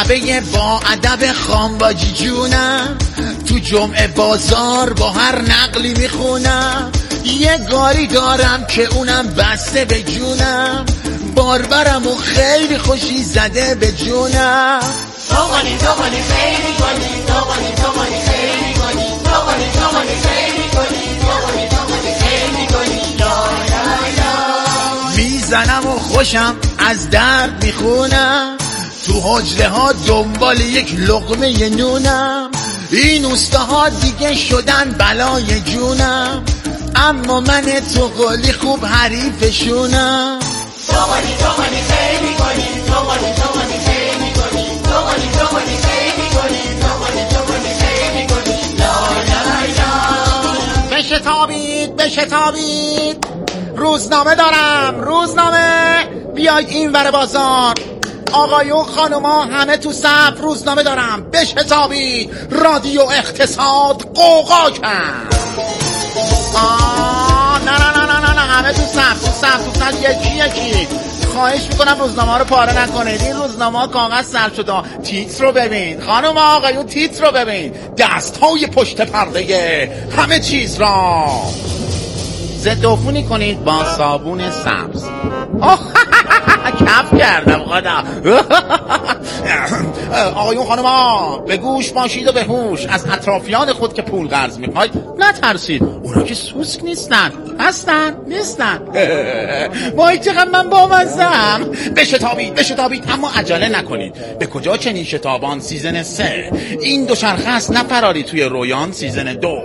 شبه با ادب خانواجی جونم، تو جمعه بازار با هر نقلی میخونم. یه گاری دارم که اونم بسته به جونم، باربرم و خیلی خوشی زده به جونم. دوغانی دوغانی خیلی گلی، دوغانی دوغانی خیلی گلی، دوغانی دوغانی خیلی گلی، دوغانی دوغانی خیلی گلی، لا لا لا. میزنم و خوشم از درد میخونم، تو حجره ها دنبال یک لقمه نونم. این اوستاها دیگه شدن بلای جونم، اما من تو قلی خوب حریفشونم. دوغانی دوغانی خیلی گلی، دوغانی دوغانی خیلی گلی، دوغانی دوغانی خیلی گلی، دوغانی دوغانی خیلی گلی، لا لا لا. بشتابید بشتابید، روزنامه دارم، روزنامه. بیاید این ور بازار، آقایون خانوما همه تو صف، روزنامه دارم. بشتابید، رادیو اقتصاد قوقا کرد. نه نه نه نه نه، همه تو صف یکی. خواهش میکنم روزنامه ها رو پاره نکنید. این روزنامه ها کاغذ سر شده. تیتر رو ببین خانم آقایون، تیتر رو ببین. دست های پشت پرده همه چیز را ضد عفونی کنید با صابون سبز. کف کردم خدا. آقایون خانوما به گوش باشید و به هوش، از اطرافیان خود که پول قرض میخواید نترسید، اونا که سوسک نیستن. وای چقدر من بامزم. بشتابید اما عجله نکنید. به کجا چنین شتابان؟ سیزن 3 این دوچرخه است، نپراری توی رویان سیزن 2.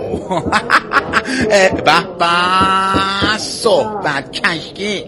به صحبت کشکی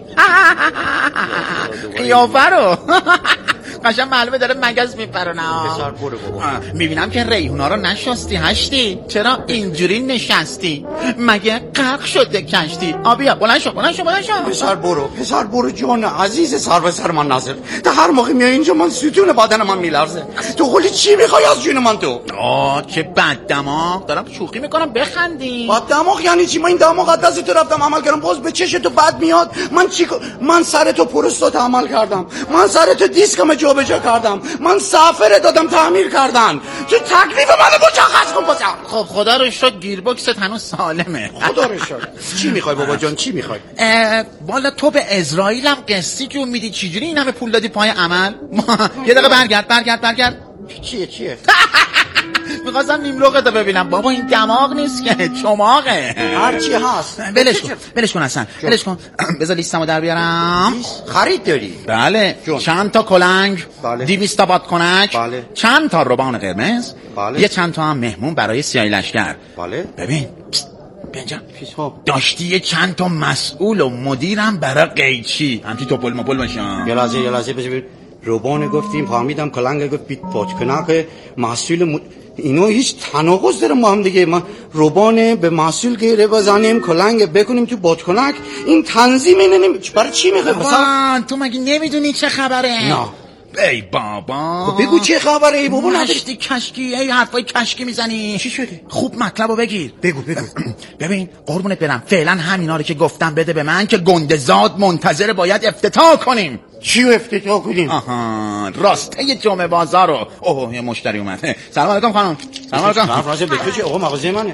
قیافه رو قشنگ معلومه داره مگس میپرونه. بسار برو بابا. میبینم که ریحونا رو نشستی هشتی، چرا اینجوری نشستی؟ مگه غرق شده کشتی؟ آبیا بلند شو. پسر برو جان عزیز سر من ناظر. تا هر موقع میای اینجا من ستون بدن من میلرزه. تو قولی چی میخوای از جون من تو؟ چه بد دماغ. دارم شوخی میکنم بخندی. بد دماغ یعنی چی؟ من این دماغ از دست تو رفتم عمل کردم، باز به چش تو بد میاد. من سر تو پروستات عمل کردم، من سر تو دیسکم جابجا کردم، من سافر دادم تعمیر کردن. تو تکلیف منو مشخص کن بازم. خب خدا رو شکر گیربکست هنوز سالمه. خدا رو شکر. چی میخوای بابا جان؟ چی میخوای؟ والا تو به اسرائیل هم قسطی جون میدی، چجوری این همه پول دادی پای عمل؟ یه دقیقه برگرد. چیه؟ میخواستم نیملوقتو ببینم. بابا این دماغ نیست که چماقه. هرچی هست ولش کن اصلا. ولش کن. بذار لیستمو در بیارم. خرید داری؟ بله. جون. چند تا کلنگ؟ بله. 200 تا بادکنک؟ بله. چند تا روبان قرمز؟ بله. یه چند تا هم مهمون برای سیاهی لشکر. بله. ببین بینجا داشتی یه چند تا مسئول و مدیرم برای قیچی همچی توپل مپل باشم. یه لحظه ببین. روبان گفتیم، فهمیدم کلنگ گفت بیت پادکنک، مسئول اینو هیچ تناقض داره ما هم دیگه. ما روبان به مسئول گیره بزنیم، کلنگ بکنیم تو بادکنک، این تنظیم اینه. برای چی میخوای بابا تو مگه نمیدونی چه خبره؟ نه. ای بابا بگو چه خبره؟ ای بابا نشتی کشکی، ای حرفای کشکی میزنی. چی شده؟ خوب مطلبو بگیر. بگو. ببین قربونت برم، فعلا همینا رو که گفتم بده به من که گندزاد منتظر باید افتتاح کنیم. چی رو افتتاح کنیم؟ راسته جمعه بازار رو. اوه یه مشتری اومد. سلام علیکم خانم. سلام علیکم. به تو چه؟ آقا مغازه منه.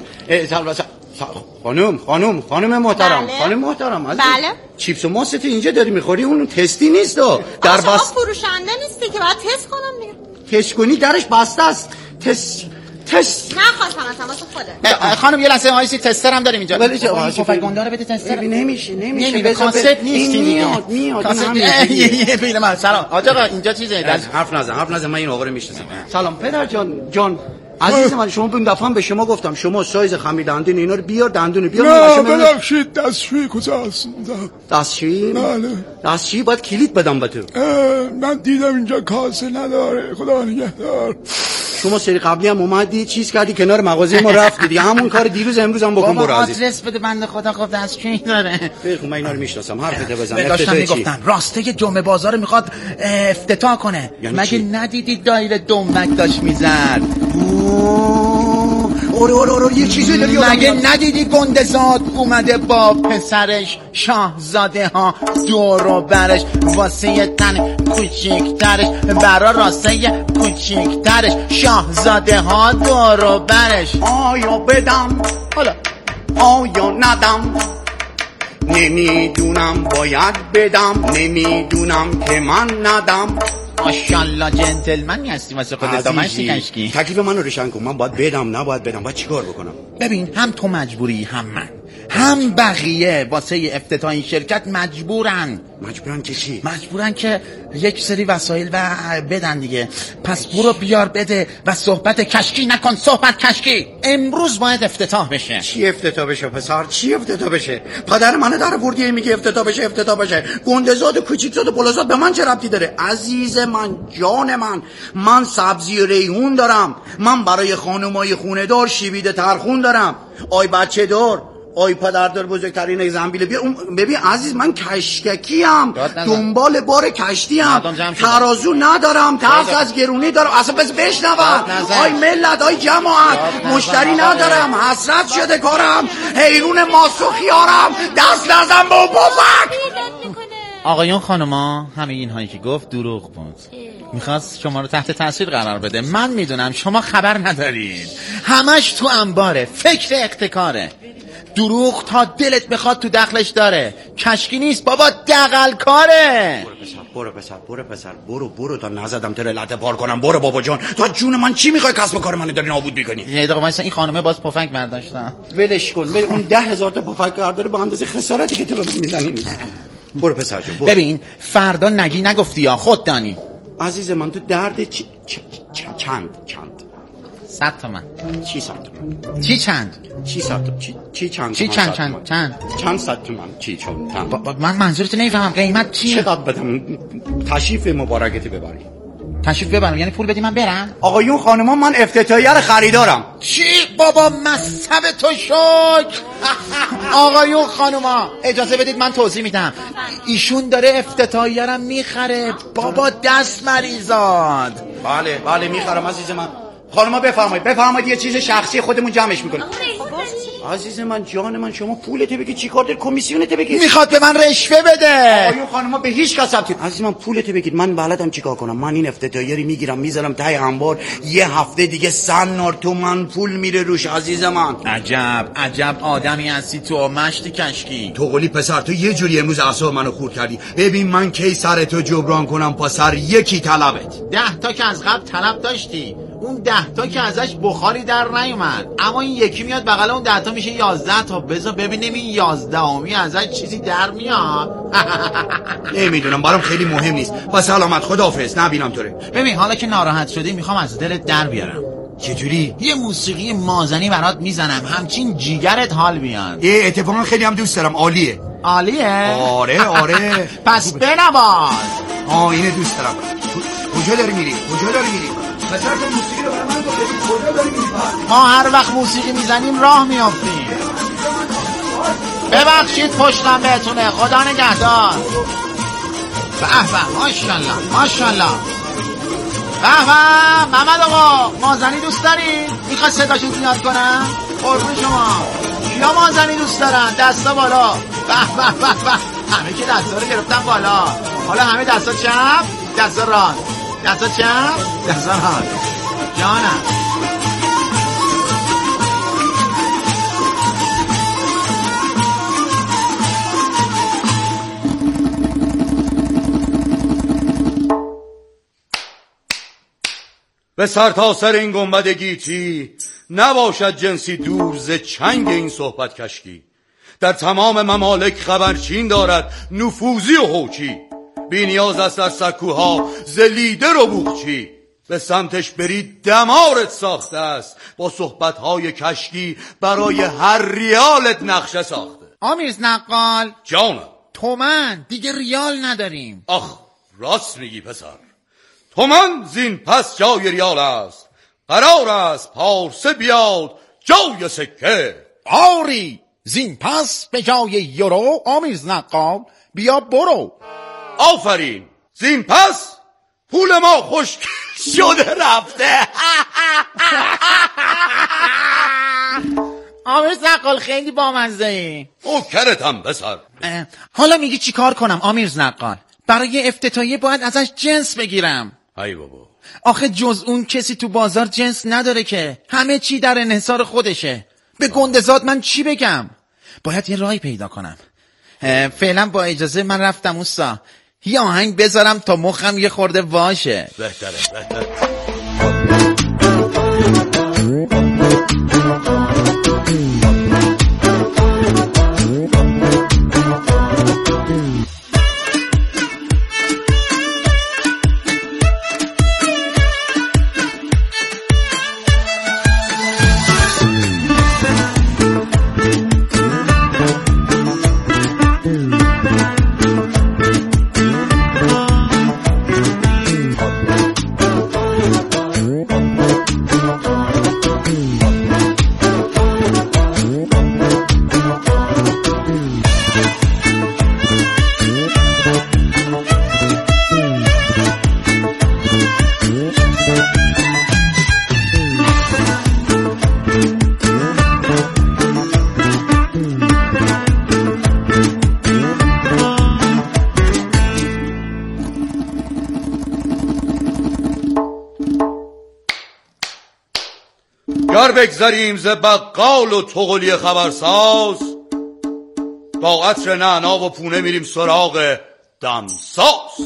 خانم محترم. بله. خانم محترم بله. چیپس و ماست اینجا داری میخوری، اون تستی نیست. شما فروشنده نیستی که باید تست کنم دیگه. تست کنی درش بسته است. تست نخواستم اصلا واسه خودت. خانم یه لحظه وایسی، تستر هم داریم اینجا. ولی چه پفک گنده رو بده تستر. نمیشه. کاست نیست میاد. یه پیل من. سلام آقا اینجا چیزه؟ حرف نزن من این آقا رو میشناسم. سلام پدر جان عزیز من، شما این دفعه به شما گفتم شما سایز خمیر دندون اینا رو بیار، دندون بیار. نه ببخشید، دستشویی کجاست؟ دستشویی؟ بله. دستشویی باید کلید بدم به تو. من دیدم اینجا کاسه نداره، خدا نگهدار. شما سری قبلی هم اومدی چیز کردی کنار مغازه ما رفتی دیگه، همون کار دیروز امروز هم بکن. برو عزیز. آدرس بده بنده خدا. خب دستشویی داره. بخو من اینا رو میشناسم. حرفت بزن. داشتم میگفتم راسته جمعه بازار میخواد افتتاح کنه. مگه ندیدی دایره دنبک داشت میزد؟ آره یه چیزی داری مگه ندیدی گندزاد اومده با پسرش شاهزاده ها دور و برش واسه تن کوچیکترش برا راسته کوچیکترش شاهزاده ها دور و برش آیا بدم حالا آیا ندم نمیدونم باید بدم نمیدونم که من ندم ماشاءالله جنتلمنی هستی واسه خودت دامشتی کشکی تکلیف منو روشن کن من باید بدم نباید بدم باید چیکار بکنم ببین هم تو مجبوری هم من هم بقیه واسه افتتاح این شرکت مجبورن که چی؟ مجبورن که یک سری وسایل و بدن دیگه پس برو بیار بده و صحبت کشکی نکن صحبت کشکی امروز باید افتتاح بشه چی افتتاح بشه پسر چی افتتاح بشه پدر منو در آوردی میگه افتتاح بشه گندزاد و کوچیکزاد و بلازاد به من چه ربطی داره عزیز من جان من سبزی و ریحون دارم من برای خانمای خونه دار شیویده ترخون دارم آی بچه دار آی پدردار بزرگترین زنبیل بیا ببین عزیز من کشککیم دنبال بار کشتیم ترازو ندارم ترس از گرونی دارم اصلا بس بشنوم آی ملت آی جماعت مشتری ندارم حسرت شده کارم حیرون ماسو خیارم دست نزن با پفک آقایون خانوما همه اینهایی که گفت دروغ بود میخواست شما رو تحت تاثیر قرار بده من میدونم شما خبر ندارید همش تو انباره فکر احتکاره دروغ تا دلت بخواد تو دخلش داره کشکی نیست بابا دغل کاره برو پسر برو تا نزدم تر لطه پار کنم برو بابا جان تا جون من چی میخوای کسب کار منو داری نابود میکنی یه دقیقه وایسا این خانومه باز پفک برداشتن ولش کن اون 10,000 تا پفک داره با اندازه خسارتی که تو میزنی برو پسر جان برو. ببین فردا نگی نگفتی یا خود دانی عزیز من تو درد چند 100 تومن چی 100 تومن چی چند چی 100 چی چند چند 100 تومن چی چند من منظورت نمیفهمم قیمت چیه چقدر بدم تشریف مبارکتی ببری تشریف ببرم یعنی پول بدی من برم آقایون خانما من افتتاحیه رو خریدارم چی بابا مصب تو شک آقایون خانوما اجازه بدید من توضیح میدم ایشون داره افتتاحیه رو میخره بابا دست مریضاد بله میخرم عزیز من خانما بفرمایید یه چیز شخصی خودمون جمعش میکنیم عزیز من جان من شما پولت بگی چی کار داری کمیسیونت بگی میخواد به من رشوه بده آقایون خانما به هیچ کس ربطی عزیز من پولت بگید من بلدم چیکار کنم من این افتتاحیه رو میگیرم میذارم ته انبار یه هفته دیگه 100 تومن پول میره روش عزیز من عجب آدمی هستی تو مشتی کشکی تو قولی پسر تو یه جوری امروز اعصاب منو خورد کردی ببین من کی سر تو جبران کنم پسر یکی طلبت 10 تا که از قبل طلب داشتی اون 10 تا که ازش بخاری در نیومد اما این یکی میاد بغل اون 10 تا میشه 11 تا بذار ببینیم این 11می ازش چیزی در میاد نمیدونم برام خیلی مهم نیست با سلامت خداحافظ نبینم تو رو ببین حالا که ناراحت شدی میخوام از دلت در بیارم چجوری یه موسیقی مازنی برات میزنم همچین جیگرت حال بیاد اتفاقا خیلی هم دوست دارم عالیه آره پس بنواز اینه دوست دارم کجا داری میری مثلا تو موسیقی رو برای من کجا داری میری ما هر وقت موسیقی میزنیم راه میافتیم ببخشید پشتم بهتونه خدا نگهدار به ماشاءالله به محمد آقا مازنی دوست دارین میخواد صداشو زیاد کنم قربون شما کیا مازنی دوست دارن دستا بالا به همه که دستا رو گرفتن بالا حالا همه دستا چپ دستا راست دستا چپ دستا راست جانم به سر تا سر این گنبد گیتی نباشد جنسی دور ز چنگ این صحبت کشکی در تمام ممالک خبرچین دارد نفوذی و هوچی بی نیاز است در سکوها ز لیدر و بوقچی به سمتش برید دمارت ساخته است با صحبتهای کشکی برای هر ریالت نقشه ساخته آمیز نقال جانم تومن دیگه ریال نداریم آخ راست میگی پسر تومن زین پس جای ریال است قرار است پارسه بیاد جای سکه آری زین پس به جای یورو آمیز نقال بیا برو آفرین زین پس پول ما خشک شده رفته آمیر نقال خیلی بامزه‌ای. او کرتم بسر. حالا میگی چی کار کنم آمیر نقال؟ برای افتتاحیه باید ازش جنس بگیرم. ای بابا، آخه جز اون کسی تو بازار جنس نداره که، همه چی در انحصار خودشه. به گندزاد من چی بگم؟ باید یه راهی پیدا کنم. فعلا با اجازه من رفتم اوستا، یه آهنگ بذارم تا مخم یه خورده واشه. بهتره. گر بگذاریم ز بقال و تغلی خبرساز، با عطر نعنا و پونه میریم سراغ دمساز.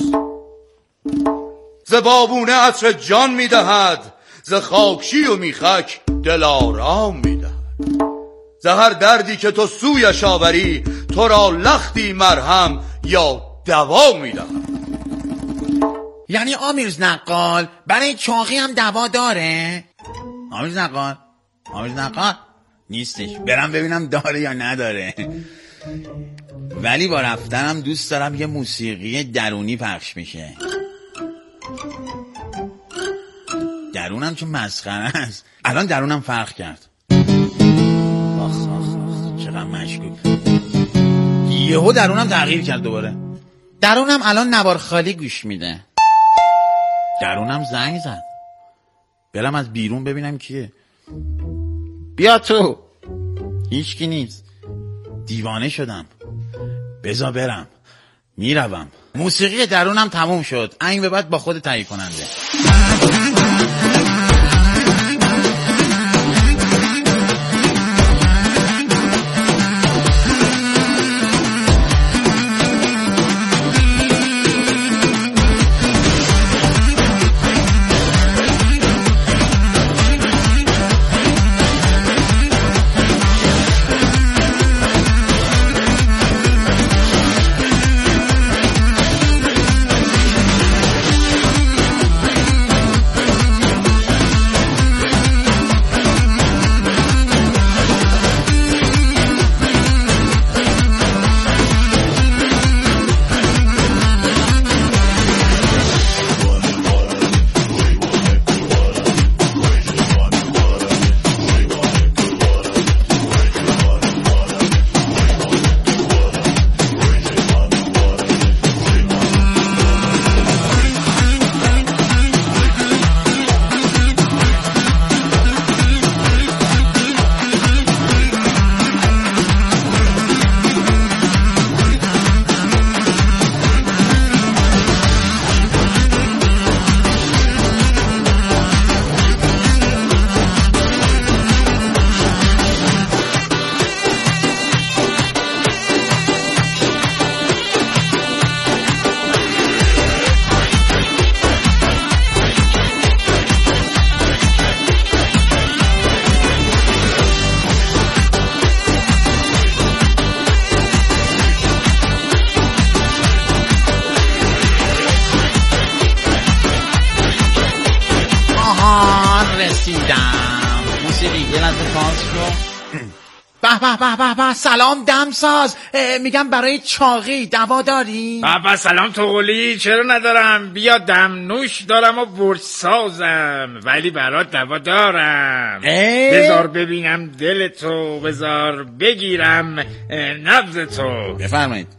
ز بابونه عطر جان میدهد، ز خاکشی و میخک دل آرام میدهد. ز هر دردی که تو سویش آوری، تو را لختی مرهم یا دوا میدهد. یعنی آمیر نقال برای چاقی هم دوا داره؟ آمیر نقال نیستش، برم ببینم داره یا نداره. ولی با رفتنم دوست دارم یه موسیقی درونی پخش میشه. درونم چون مسخره است. الان درونم فرق کرد. آخ چقدر مشکوک. یهو درونم تغییر کرد دوباره. درونم الان نوار خالی گوش میده. درونم زنگ زد. برم از بیرون ببینم کیه. بیا تو. هیچکی نیست. دیوانه شدم. بذار برم. میروم. موسیقی درونم تموم شد. این به بعد با خود تهیه کننده. به سلام دمساز. میگم برای چاقی دوا داری؟ به سلام توقلی. چرا ندارم؟ بیا دمنوش دارم و برج سازم، ولی برات دوا دارم. بذار ببینم دل تو، بذار بگیرم نبض تو. بفرمایید.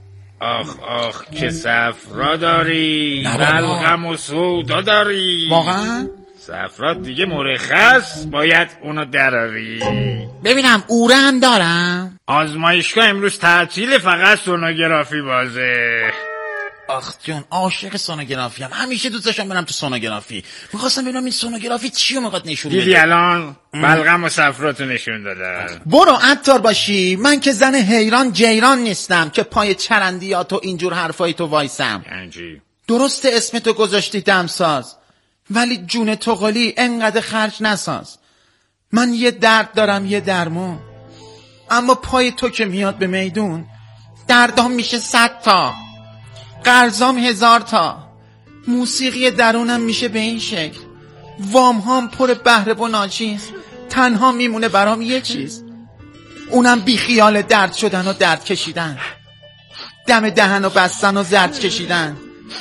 آخ چه صفرا داری، بلغم و سودا داری. واقعا؟ افراد دیگه مرخص باید اونو دراری. ببینم اوره هم دارم. آزمایشگاه امروز تعطیل، فقط سونوگرافی بازه. آخ جون عاشق سونوگرافی هم، همیشه دوست داشتم برم تو سونوگرافی. میخواستم ببینم این سونوگرافی چیو میخواد نشون بده. دیدی الان بلغم و صفراتو نشون دادن. برو عطار باشی، من که زن حیران جیران نیستم که پای چرندیات و اینجور حرفای تو وایسم. یعنی درست اسمتو گذاشتی دمساز، ولی جون تقلی انقدر خرج نساز. من یه درد دارم یه درمون، اما پای تو که میاد به میدون دردام میشه 100 تا، قرضام 1000 تا، موسیقی درونم میشه به این شکل، وام هام پر بهره و ناچیز، تنها میمونه برام یه چیز، اونم بی خیال درد شدن و درد کشیدن، دم دهن و بستن و زرد کشیدن.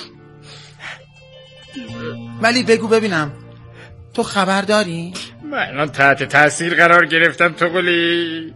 ولی بگو ببینم تو خبر داری؟ من تحت تاثیر قرار گرفتم تقلی.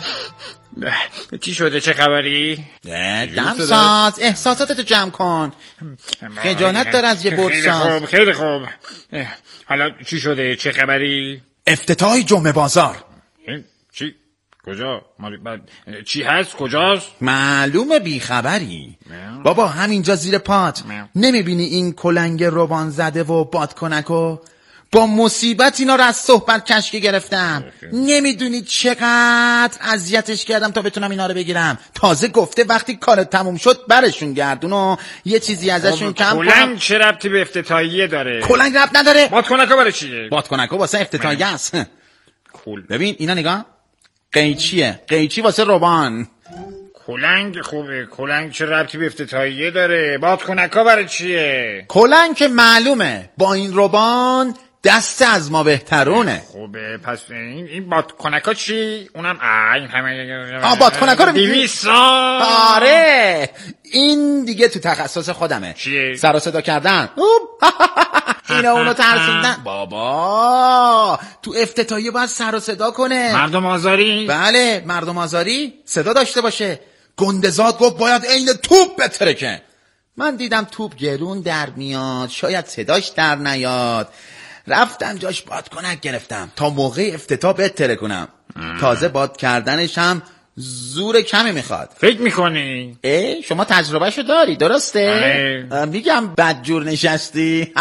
چی شده؟ چه خبری؟ دمساز احساساتتو جمع کن، خجالت داره از یه برساز. خیلی خوب. حالا چی شده؟ چه خبری؟ افتتاح جمعه بازار. چی؟ کجا؟ چی هست؟ کجاست؟ معلومه بیخبری بابا، همینجا زیر پات. نمیبینی این کلنگ روبان زده و بادکنکو؟ با مصیبت اینا رو از صحبت کشکی گرفتم. نمیدونی چقدر اذیتش کردم تا بتونم اینا رو بگیرم. تازه گفته وقتی کارت تموم شد برشون گردون و یه چیزی ازشون کم کنم. کلنگ چه ربطی به افتتاحیه داره؟ کلنگ ربط نداره. بادکنکا برای چیه؟ بادکنکا واسه افتتاحیه است. ببین اینا نگاه، قیچیه، قیچی واسه روبان. کلنگ خوبه. کلنگ چه ربطی به افتتاحیه داره؟ بادکنکا برای چیه؟ کلنگ که معلومه با این روبان دست از ما بهترونه. خوبه. پس این بادکنکا چی؟ اونم این همه بادکنکا رو 200 سال. آره این دیگه تو تخصص خودمه. چیه؟ سر و صدا کردن. اینا اونو ترسوندن. بابا تو افتتاحیه باید سر و صدا کنه. مردم آزاری؟ بله مردم آزاری صدا داشته باشه. گندزاد گفت باید عین توپ بترکه. من دیدم توپ گرون در میاد، شاید صداش در نیاد، رفتم جاش بادکنک گرفتم تا موقع افتتاح بتره کنم. تازه باد کردنش هم زور کمی میخواد. فکر میکنی؟ شما تجربهشو داری درسته؟ میگم بدجور نشستی.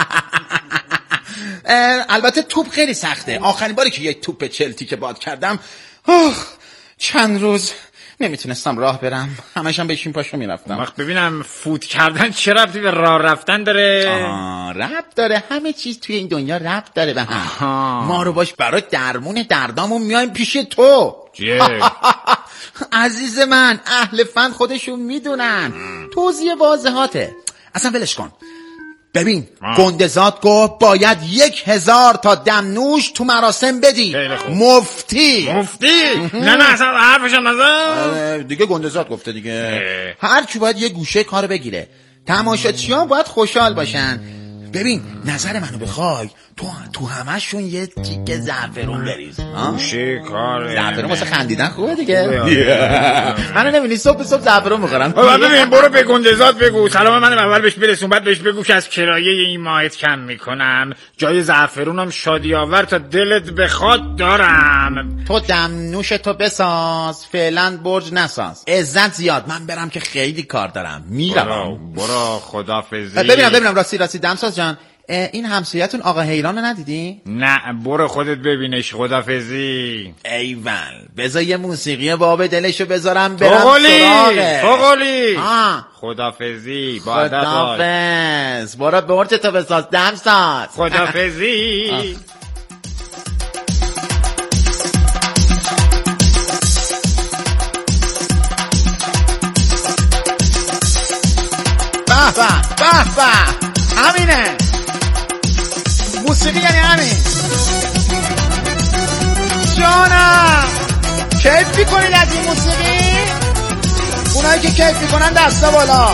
البته توپ خیلی سخته. آخرین باری که یک توپ چلتی که باد کردم چند روز نمیتونستم راه برم، همشم بشین پاشو میرفتم. وقت ببینم فوت کردن چه ربطی به راه رفتن داره؟ ربط داره، همه چیز توی این دنیا ربط داره به هم. ما رو باش برای درمون دردامون میایم پیش تو. عزیز من اهل فن خودشون میدونن، توضیح واضحاته. اصلا ولش کن. ببین گندزاد گفت باید 1000 تا دمنوش تو مراسم بدی. مفتی نه اصلا حرفشم نزن دیگه. گندزاد گفته دیگه. هر کی باید یه گوشه کارو بگیره. تماشاچیان باید خوشحال باشن. ببین نظر منو بخوای تو همشون یه تیکه زعفرون بریز. گوشه کار زعفرون واسه خندیدن خوبه دیگه. منو نمی‌بینی صبح زعفرون می‌خورم. ببین برو به گندزاد بگو سلام من اول بهش برسون، بعد بهش بگو که از کرایه این ماهت کم میکنم، جای زعفرونم شادی آور تا دلت بخواد دارم. تو دمنوش تو بساز، فعلا برج نساز. عزت زیاد، من برم که خیلی کار دارم. میرم. برو خدافظی. ببینم راستی دمساز جان، این همسایتون آقا حیرانو ندیدی؟ نه برو خودت ببینش. خدافظی. ایول بذار یه موسیقی باب دلشو بذارم برم سراغه. فقلی خدافظی. خدافظ. برو برج تو بساز دمساز. خدافظی. به همینه موسیقی، یعنی همین. جانم کیف میکنید از این موسیقی؟ اونایی که کیف میکنن دستا بالا.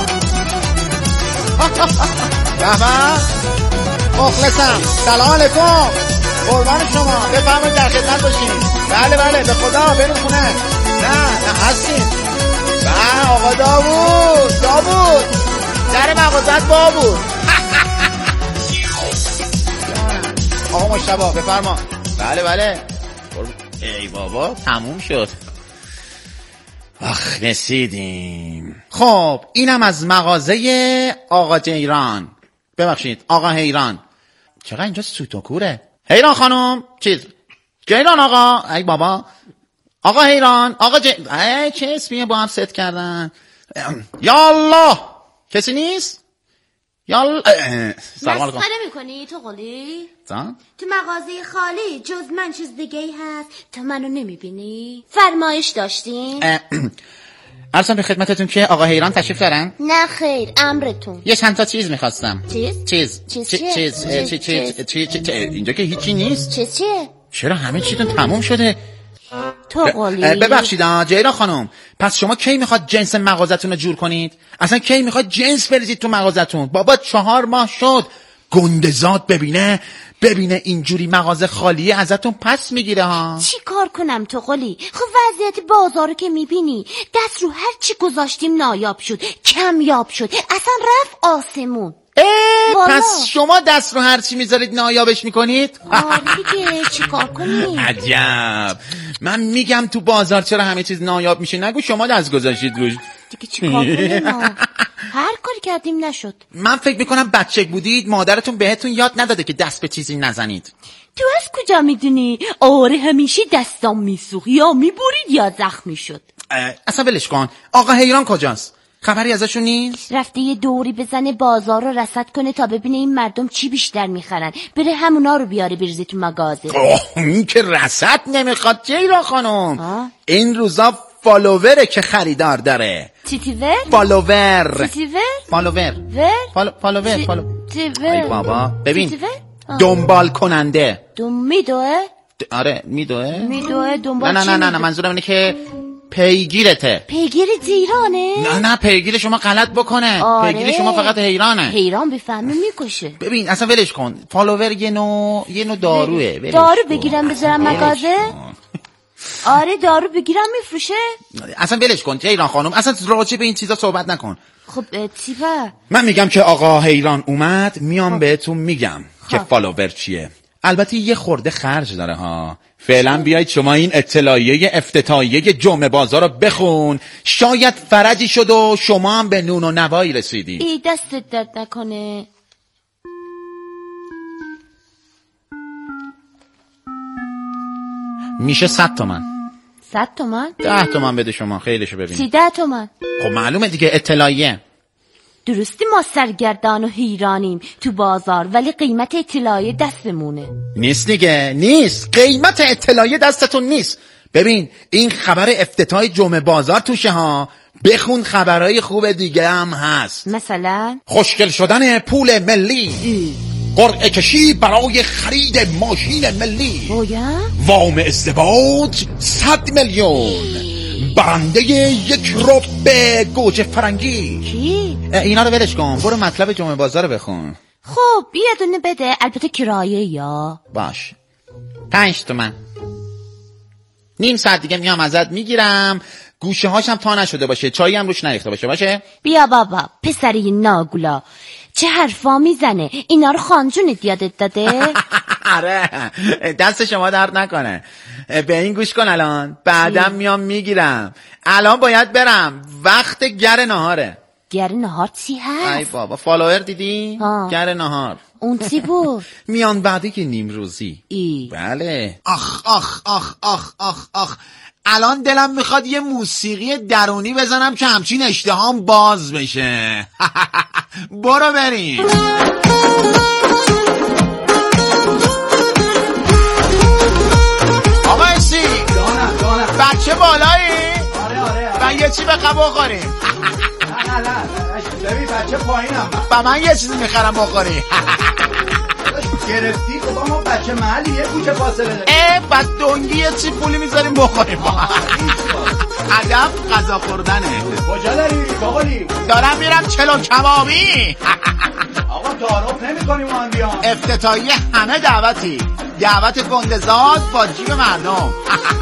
بابا مخلصم. سلام علیکم. قربان شما. بفرمایید در خدمت باشین. بله به خدا بریم خونه. نه هستیم. آقا داوود در مغازت با بود. آقا مشتبه بفرما. بله ای بابا تموم شد. آخ رسیدیم. خب اینم از مغازه آقا جیران. ببخشید آقا حیران. چقدر اینجا سوت و کوره. حیران خانم جیران آقا. ای بابا آقا حیران آقا چه اسمیه با هم ست کردن. یا الله کسی نیست؟ یا سلام علیکم. مسخره میکنی تو قلی؟ تو مغازه خالی جز من چیز دیگه ای هست تو منو نمیبینی؟ فرمایش داشتین؟ عرضم به خدمتتون که آقا حیران تشریف دارن؟ نه خیر امرتون. یه چند تا چیز میخواستم. چیز اینجا که هیچی نیست. چیه؟ چرا همه چیتون تموم شده؟ تو قلی ببخشید جیران خانم، پس شما کی میخواد جنس مغازتون رو جور کنید؟ اصلا کی میخواد جنس بریزید تو مغازتون؟ بابا 4 ماه شد گندزاد ببینه اینجوری مغازه خالیه ازتون پس میگیره ها. چی کار کنم تو قلی؟ خب وضعیت بازارو که میبینی، دست رو هر چی گذاشتیم نایاب شد، کمیاب شد، اصلا رفت آسمون. پس شما دست رو هر چی میذارید نایابش میکنید؟ آره دیگه چی کار کنی؟ عجب. من میگم تو بازار چرا همه چیز نایاب میشه، نگو شما دست گذاشتید روش. دیگه چی کار کنیم؟ هر کاری کردیم نشد. من فکر میکنم بچه بودید مادرتون بهتون یاد نداده که دست به چیزی نزنید. تو از کجا میدونی؟ آره همیشه دستام میسوخت، یا میبرید یا زخمی شد. اصلا ولش کن. آقا حیران کجاست؟ خبری ازشون نیست؟ رفته یه دوری بزنه بازار رو رصد کنه تا ببینه این مردم چی بیشتر میخرن، بره همونا رو بیاره بریزه تو مغازه. این که رصد نمیخواد جیران خانم. این روزا فالووره که خریدار داره. تیتیور؟ فالوور. تیتیور؟ فالوور. فالوور. ای بابا ببین دنبال کننده. میدوه؟ آره میدوه دنبال نه منظورم اینه که پیگیرته. پیگیر ایرانه؟ نه پیگیر شما غلط بکنه. آره. پیگیر شما فقط حیرانه. حیران بفهمه میکشه. ببین اصلا ولش کن. فالوور یه نوع داروه. دارو بگیرم بذارم مغازه؟ آره دارو بگیرم میفروشه؟ اصلا ولش کن حیران خانم، اصلا راجع به این چیزا صحبت نکن. خب تیپه من میگم که آقا حیران اومد، میام بهتون میگم که فالوور چیه. البته یه خورده خرج داره ها. فعلا بیایید شما این اطلاعیه افتتاحیه جمعه بازار رو بخون، شاید فرجی شد و شما هم به نون و نوایی رسیدی. ای دستت درد نکنه. میشه 100 تومن. 100 تومن؟ 10 تومن بده شما، خیلیشو ببین. 13 تومن. خب معلومه دیگه اطلاعیه. درستی ما سرگردان و حیرانیم تو بازار، ولی قیمت اطلاعیه دستمونه. نیست دیگه، نیست. قیمت اطلاعیه دستتون نیست. ببین این خبر افتتاح جمعه بازار توشه ها. بخون خبرهای خوب دیگه هم هست. مثلا خوشگل شدن پول ملی، قرعه کشی برای خرید ماشین ملی، وام ازدواج 100 میلیون، برنده 1 ربع گوجه فرنگی. کی؟ اینا رو ولش کن، برو مطلب جمعه بازار بخون. خب یه دونه بده، البته کرایه یا باش 5 تومن. نیم ساعت دیگه میام ازت میگیرم، گوشه هاشم تا نشده باشه، چایی هم روش نریخته باشه. بیا بابا پسری ناگولا، چه حرفا میزنه؟ اینا رو خانجونت یادت داده؟ آره دست شما درد نکنه. به این گوش کن الان، بعدم میام میگیرم. الان باید برم، وقت گر نهاره. گر نهار چی هست؟ ای بابا فالوور دیدی؟ گر نهار اون چی بود؟ میان بعدی که نیم روزی. بله. آخ الان دلم میخواد یه موسیقی درونی بزنم که همچین اشتهام باز بشه. برو بریم. آقا اسی بچه بالایی؟ آره من یه چی بخواه بخوریم. نه ببین بچه پایینم. با من یه چیزی میخرم بخوری. گرفتی خب ما بچه محلی یه کوچه فاصله داریم. بعد دنگی یه چی پولی میذاریم بخوریم. ادب غذا خوردنه. کجا داری باقالی؟ دارم میرم چلو کبابی. آقا تعارف نمی‌کنیم ما هم بیام. افتتاحیه همه دعوتی، دعوت گندزاد با جیب مردم.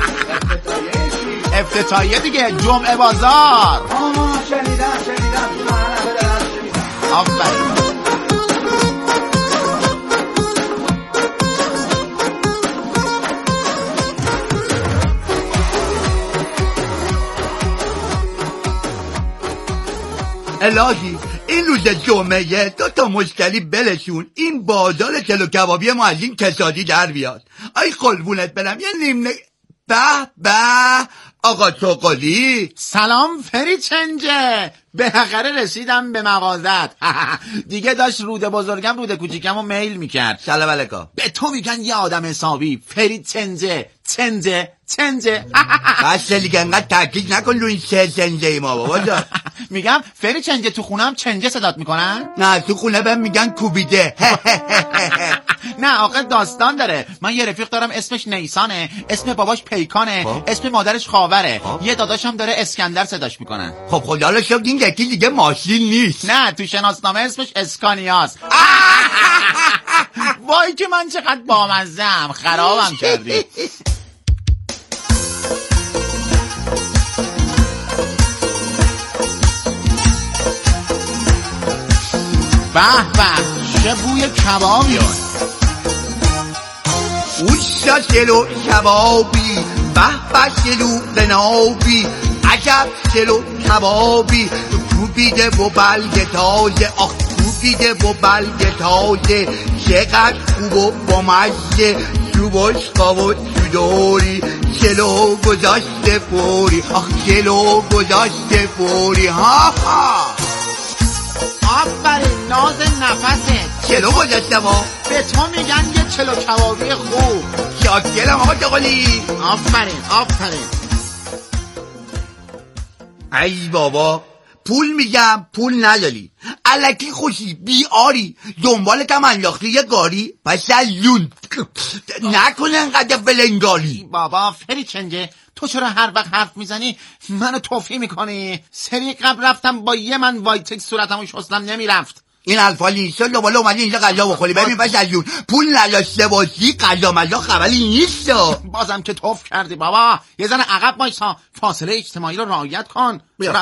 افتتاحیه دیگه جمعه بازار. شنیدم تو محل دارم شنیدم. آفرین. الهی این روز جمعه 2 مشکلی بلشون، این بازار چلو کبابی ما از این کسادی در بیاد. ای قلبونت برم یه نیمه. به آقا چغالی. سلام فری چنجه، بالاخره رسیدم به مغازت. دیگه داشت روده بزرگم روده کوچیکمو میل میکرد. سلام علیکم. به تو میگن یه آدم حسابی، فری چنجه. بس دیگه انقدر تاکید نکن رو این چنجه ما بابا جان. میگم فری چنجه، تو خونم چنجه صدات میکنن؟ نه تو خونه بهم میگن کوبیده. نه آقا داستان داره. من یه رفیق دارم اسمش نیسانه، اسم باباش پیکانه، اسم مادرش خاوره، یه داداشم داره اسکندر صداش میکنن. خب خدا رو شکر این یکی دیگه ماشین نیست. نه تو شناسنامه اسمش اسکانیاست. وای که من چقدر بامزه‌ام، خرابم کردی. به چه بوی کبابی. اوشا شلو کبابی، به شلو قنابی، عجب شلو کبابی، کوبیده و بلگ تازه، آخ کوبیده و بلگ تازه، چقدر خوب و با مزه، چوباش قاو چوداری، شلو گذاشته فوری، آخ شلو گذاشته فوری. ها آفرین ناز نفسه. چلو گذاشته ما به تو میگن یه چلو کبابی خوب. شاکرم آقا چغالی. آفرین. ای بابا پول میگم پول نداری، الکی خوشی بیاری، دنبالتم انداختی یه گاری، پس یون نکنه انقدر بلنگاری. بابا فری چنجه، تو چرا هر وقت حرف میزنی منو توفی میکنی؟ سری قبل رفتم با یه من وایتک صورتمو شستم نمیرفت. این الفا نیست دوباره اومدی اینجا غذا بخوری. ببین پس یون پول نداشته باشی غذا مزا خبری نیست. بازم که توف کردی بابا. یه ذره عقب وایسا، فاصله اجتماعی رو رعایت کن.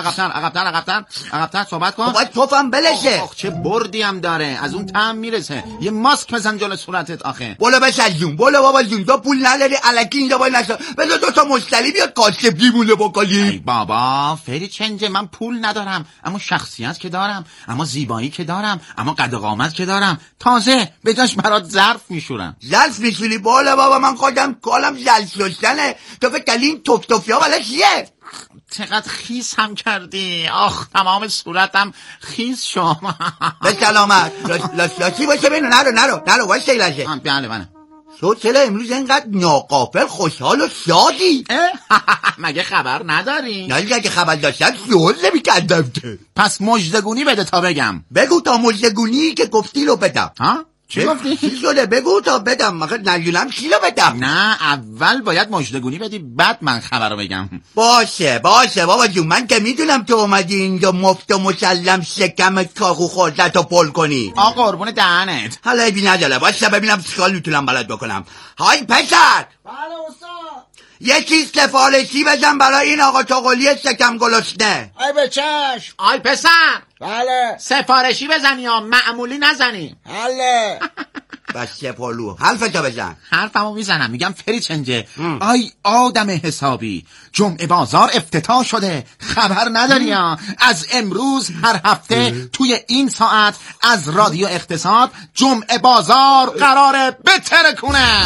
عقب‌تر صحبت کن. باید توفم بلشه. چه بردی هم داره، از اون طعم میرسه. یه ماسک بزن جلو صورتت آخه. بالا بس از جون، بالا بابا جون، تو پول نداری الکی اینجا باید نشا. بذار 2 مشتری بیاد کاسبی مونه بکنی. بابا فری چنجه، من پول ندارم اما شخصیت که دارم، اما زیبایی که دارم، اما قد و قامت که دارم. تازه به جاش برات ظرف میشورم. ظرف میشوری؟ بالا بابا من خودم کالم ظرف شستنه. تو فکر کردی این توفتوفیا والا چیه؟ چقدر خیس هم کردی. آخ تمام صورتم خیس شد. به سلامت. لاشی باشه بینو. نرو واسه ایلشه. بله. تو چرا امروز اینقدر ناقافل خوشحال و شادی؟ مگه خبر نداری؟ نه اگه خبر داشتم شعور نمی‌کردم که. پس مژدگونی بده تا بگم. بگو تا مژدگونی که گفتی رو بدم. ها؟ چی گفتی؟ چی شده بگو تا بدم. مگه نجونم چی رو بدم؟ نه اول باید مژدگونی بدی بعد من خبر رو بگم. باشه بابا جون، من که میدونم تو اومدی اینجا مفت و مسلم شکم کاخو خوردت و پل کنی. قربون دهنت. حالا ایبی نداره، باشه ببینم چیکار میتونم بلد بکنم. های پسر. بله استاد. یه چیز سفارشی بزن برای این آقا چغالی شکم گلسنه. ای به چشم. آی پسر. بله. سفارشی بزنی یا معمولی نزنی؟ حله. بس پالو حرفتو بزن. حرفمو میزنم، میگم فری چنجه. آی آدم حسابی، جمعه بازار افتتاح شده، خبر نداری یا؟ از امروز هر هفته توی این ساعت از رادیو اقتصاد جمعه بازار قراره بترکونه.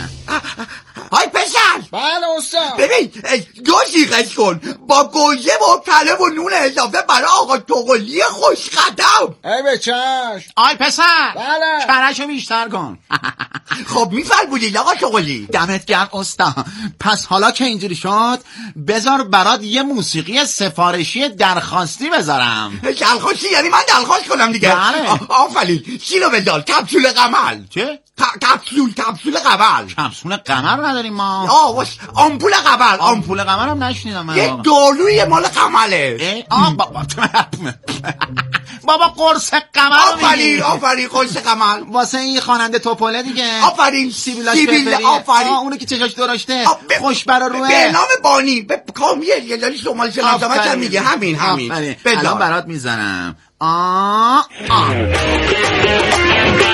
های پسر. بله استاد. ببین گوشیقش کن با گوژه و کله و نون اضافه برای آقا چغالی خوش قدم. ای به چشم. آی پسر. بله. کرشو بیشتر کن. خب میفرمودید آقا چغالی. دمت گرم استا. پس حالا که اینجوری شد بذار برات یه موسیقی سفارشی درخواستی بذارم. درخواستی یعنی من درخواست کنم دیگه؟ بله. آفرین. چینو بذار. کپسول قمر. چه؟ کپسول قمر. کپسول قمر نداریم ما. واش آمپول قمر. آمپول قمر هم نشنیدم من. یه داروی مال قمره. بابا قرص قمر. آفرین قرص قمر. واسه این خواننده توپله دیگه. آفرین. سیبیل آفرین. اونو که چشاش درشته. خوش برا روه. به نام بانی. به کامیه یه داری شمال شناسامت هم میگه. همین. الان برات میزنم.